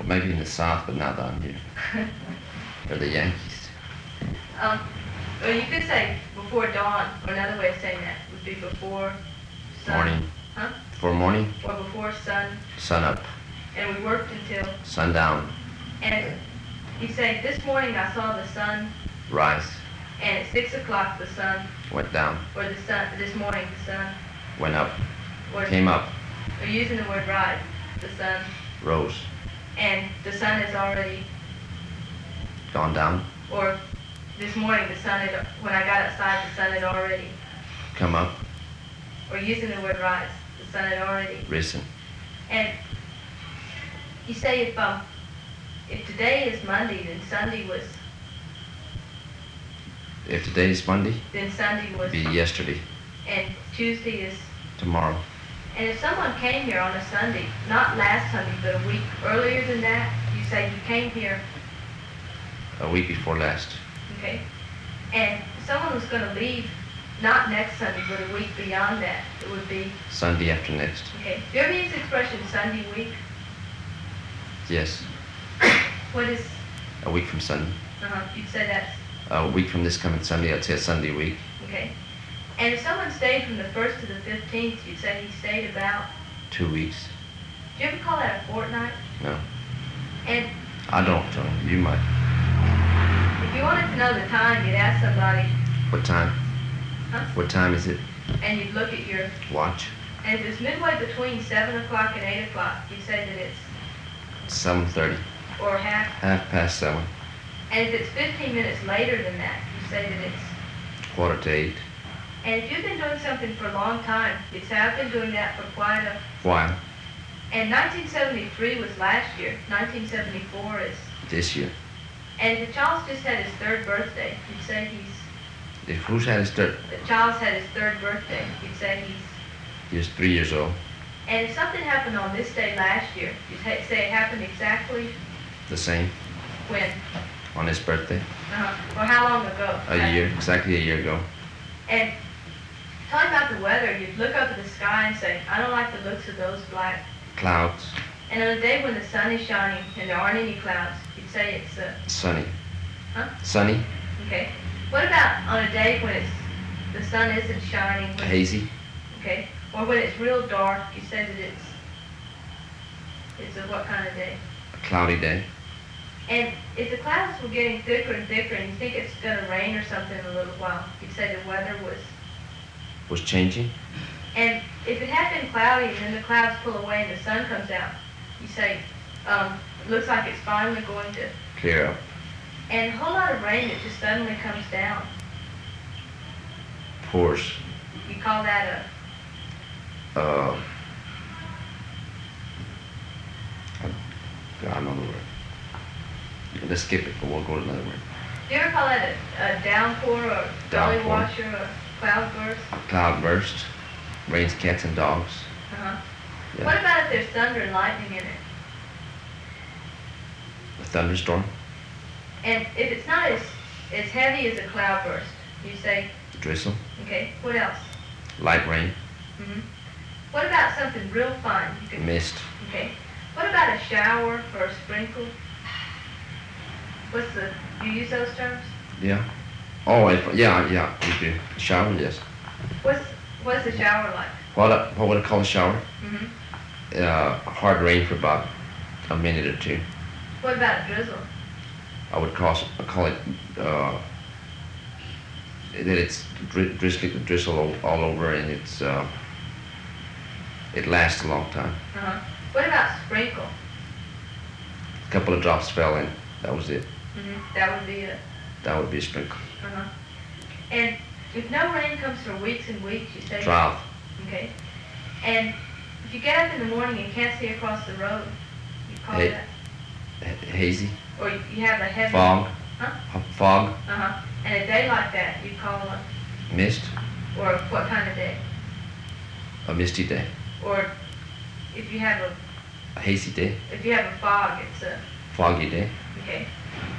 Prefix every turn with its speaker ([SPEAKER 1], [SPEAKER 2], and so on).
[SPEAKER 1] maybe in the South, but not down here. Or the Yankees.
[SPEAKER 2] Or you could say before dawn, or another way of saying that would be before sun.
[SPEAKER 1] Morning.
[SPEAKER 2] Huh?
[SPEAKER 1] Before morning,
[SPEAKER 2] Or before sun.
[SPEAKER 1] sun up,
[SPEAKER 2] And we worked until,
[SPEAKER 1] sundown,
[SPEAKER 2] and you say, this morning I saw the sun,
[SPEAKER 1] rise,
[SPEAKER 2] and at 6 o'clock the sun,
[SPEAKER 1] went down,
[SPEAKER 2] or the sun, this morning the sun,
[SPEAKER 1] went up,
[SPEAKER 2] or
[SPEAKER 1] came up,
[SPEAKER 2] we're using the word rise, the sun,
[SPEAKER 1] rose,
[SPEAKER 2] and the sun has already,
[SPEAKER 1] gone down,
[SPEAKER 2] or this morning the sun had, when I got outside the sun had already,
[SPEAKER 1] come up,
[SPEAKER 2] or using the word rise, the sun had already,
[SPEAKER 1] risen.
[SPEAKER 2] and you say if today is Monday, then Sunday was,
[SPEAKER 1] If today is Monday,
[SPEAKER 2] then Sunday was,
[SPEAKER 1] be yesterday,
[SPEAKER 2] and Tuesday is,
[SPEAKER 1] tomorrow,
[SPEAKER 2] and if someone came here on a Sunday, not last Sunday, but a week earlier than that, you say you came here,
[SPEAKER 1] a week before last,
[SPEAKER 2] okay? And if someone was going to leave, not next Sunday, but a week beyond that, it would be,
[SPEAKER 1] Sunday after next,
[SPEAKER 2] okay? Do you ever use the expression Sunday week?
[SPEAKER 1] yes,
[SPEAKER 2] What is,
[SPEAKER 1] a week from Sunday,
[SPEAKER 2] you'd say that's,
[SPEAKER 1] a week from this coming Sunday, I'd say a Sunday week,
[SPEAKER 2] okay? And if someone stayed from the 1st to the 15th, you'd say he stayed about,
[SPEAKER 1] 2 weeks,
[SPEAKER 2] do you ever call that a fortnight?
[SPEAKER 1] no,
[SPEAKER 2] And
[SPEAKER 1] I don't, you might,
[SPEAKER 2] if you wanted to know the time, you'd ask somebody,
[SPEAKER 1] what time,
[SPEAKER 2] huh?
[SPEAKER 1] what time is it,
[SPEAKER 2] And you'd look at your,
[SPEAKER 1] watch,
[SPEAKER 2] and if it's midway between 7 o'clock and 8 o'clock, you'd say that it's,
[SPEAKER 1] 7:30,
[SPEAKER 2] or half,
[SPEAKER 1] 7:30,
[SPEAKER 2] and if it's 15 minutes later than that, you say that it's,
[SPEAKER 1] 7:45,
[SPEAKER 2] and if you've been doing something for a long time, you'd say, I've been doing that for quite a,
[SPEAKER 1] while,
[SPEAKER 2] and 1973 was last year, 1974 is,
[SPEAKER 1] this year,
[SPEAKER 2] and if Charles just had his 3rd birthday, you'd say he's,
[SPEAKER 1] if who's had his third,
[SPEAKER 2] if Charles had his 3rd birthday, you'd say he's,
[SPEAKER 1] he was 3 years old,
[SPEAKER 2] and if something happened on this day last year, you'd say it happened exactly
[SPEAKER 1] the same,
[SPEAKER 2] when,
[SPEAKER 1] on his birthday,
[SPEAKER 2] or how long ago.
[SPEAKER 1] a year, exactly a year ago,
[SPEAKER 2] And talking about the weather, you'd look up at the sky and say, I don't like the looks of those black.
[SPEAKER 1] clouds,
[SPEAKER 2] And on a day when the sun is shining and there aren't any clouds, you'd say it's,
[SPEAKER 1] sunny,
[SPEAKER 2] huh?
[SPEAKER 1] sunny,
[SPEAKER 2] Okay. What about on a day when it's, the sun isn't shining? When,
[SPEAKER 1] hazy,
[SPEAKER 2] okay. Or when it's real dark, you say that it's a what kind of day?
[SPEAKER 1] a cloudy day,
[SPEAKER 2] And if the clouds were getting thicker and thicker and you think it's going to rain or something in a little while, you'd say the weather
[SPEAKER 1] was changing,
[SPEAKER 2] and if it had been cloudy and then the clouds pull away and the sun comes out, you say, it looks like it's finally going to,
[SPEAKER 1] clear up,
[SPEAKER 2] and a whole lot of rain that just suddenly comes down.
[SPEAKER 1] pours,
[SPEAKER 2] You call that
[SPEAKER 1] I don't know the word. Let's skip it, but we'll go to another word.
[SPEAKER 2] do you ever call that a downpour or gully
[SPEAKER 1] Downpour.
[SPEAKER 2] washer or cloud burst?
[SPEAKER 1] Cloud burst, rains cats and dogs.
[SPEAKER 2] Uh-huh.
[SPEAKER 1] Yeah.
[SPEAKER 2] What about if there's thunder and lightning in it?
[SPEAKER 1] A thunderstorm,
[SPEAKER 2] And if it's not as heavy as a cloud burst, you say,
[SPEAKER 1] drizzle,
[SPEAKER 2] okay, what else?
[SPEAKER 1] light rain,
[SPEAKER 2] hmm What about something real fine? You can,
[SPEAKER 1] mist,
[SPEAKER 2] okay. What about a shower or a sprinkle? Do you use those terms?
[SPEAKER 1] yeah. Oh, yeah, we do. Shower, yes.
[SPEAKER 2] What's a shower like?
[SPEAKER 1] What would I call a shower?
[SPEAKER 2] hmm
[SPEAKER 1] Hard rain for about a minute or two.
[SPEAKER 2] What about a drizzle?
[SPEAKER 1] I would call it that it's drizzle all over, and it lasts a long time.
[SPEAKER 2] Uh-huh. What about sprinkle?
[SPEAKER 1] A couple of drops fell in. That was it.
[SPEAKER 2] That would be a,
[SPEAKER 1] That would be a sprinkle.
[SPEAKER 2] uh-huh. And if no rain comes for weeks and weeks, you say,
[SPEAKER 1] Drought,
[SPEAKER 2] okay. And if you get up in the morning and can't see across the road, you call
[SPEAKER 1] Hey.
[SPEAKER 2] that,
[SPEAKER 1] hazy,
[SPEAKER 2] or you have a heavy
[SPEAKER 1] fog,
[SPEAKER 2] Huh?
[SPEAKER 1] fog,
[SPEAKER 2] Uh-huh. And a day like that, you call a,
[SPEAKER 1] mist,
[SPEAKER 2] or what kind of day?
[SPEAKER 1] a misty day,
[SPEAKER 2] Or if you have
[SPEAKER 1] a hazy day,
[SPEAKER 2] a fog, it's a,
[SPEAKER 1] foggy day,
[SPEAKER 2] okay.